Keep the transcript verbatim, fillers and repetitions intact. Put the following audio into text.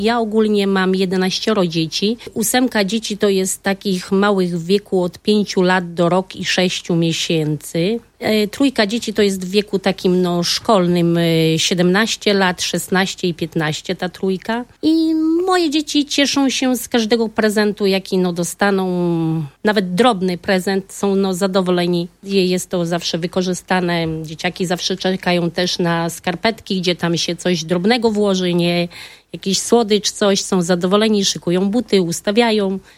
Ja ogólnie mam jedenaścioro dzieci. Ósemka dzieci to jest takich małych w wieku od pięciu lat do rok i sześciu miesięcy. E, trójka dzieci to jest w wieku takim no szkolnym, e, siedemnaście lat, szesnaście i piętnaście ta trójka. I moje dzieci cieszą się z każdego prezentu, jaki no dostaną. Nawet drobny prezent, są no zadowoleni. Jest to zawsze wykorzystane. Dzieciaki zawsze czekają też na skarpetki, gdzie tam się coś drobnego włoży, nie jakiś słodycz, coś, są zadowoleni, szykują buty, ustawiają.